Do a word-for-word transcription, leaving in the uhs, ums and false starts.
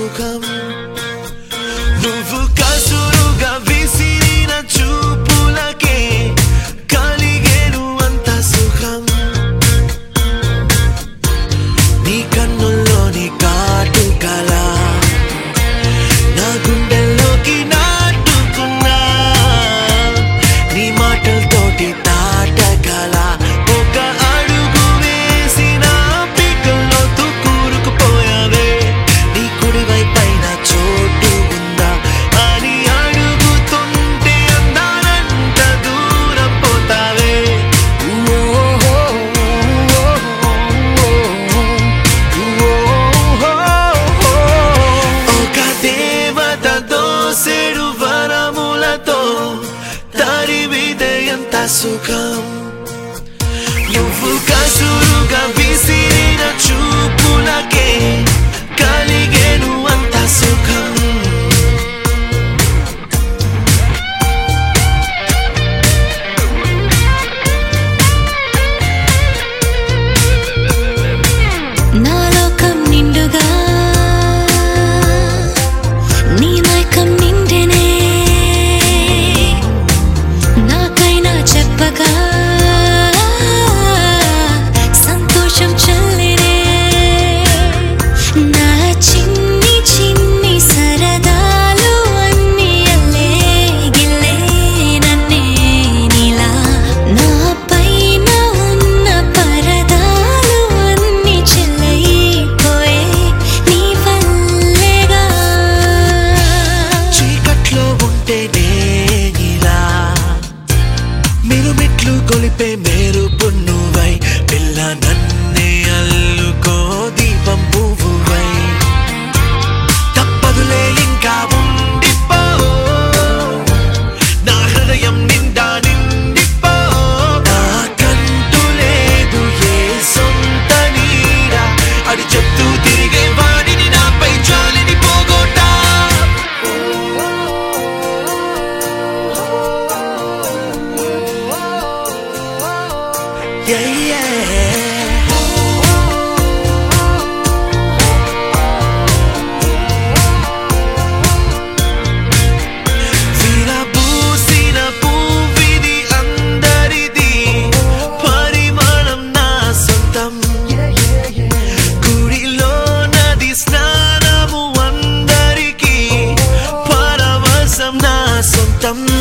సుఖం నువ్వు కసురుగా విసిరిన చూపులకే కలిగేను అంత సుఖం నీ కన్నుల్లోని కాటుకల నా గుండెల్లోకి నాటుకున్నా నీ మాటలతోటి తాటగల ఒక అడుగు వేసిన పిక్కల్లో తుక్కురుకుపోయావే నీ కుడివైపైన చోటు ఉందా అని అడుగుతుంటే అందానంత దూరం పోతావే ఒక దేవత దోసెడు వరములతో తరివిదే ఎంత సుఖం నువ్వు కసురుగా విసిరిన చూపులకే కలిగేను అంత సుఖం నా లోకం నిండుగా నీ మైకం నిండెనే నాకైనా చెప్పగా సంతోషం చల్లెనే నా చిన్ని చిన్ని సరదాలు అన్నీ అల్లే గిల్లే నన్నే నీలా నా పైన ఉన్న పరదాలు అన్నీ చెల్లైపోయే నీ వల్లేగా చీకట్లో ఉంటే నేనిలా మిరుమిట్లు కొలిపే మెరుపు నువ్వై పిల్ల నన్నే అల్లుకో దీపం పువ్వువై తప్పదులే ఇంకా ఉండిపో నా హృదయం నిండా నిండిపో నాకంటూ లేదు ఏ సొంత నీడ అది చెప్తూ తిరిగే వాడిని నాపై జాలిని పోగొట్టా Yeah, yeah. విరబూసిన పువ్విది అందరిది పరిమళం నా సొంతం గుడిలో నది స్నానము అందరికీ పరవశం నా సొంతం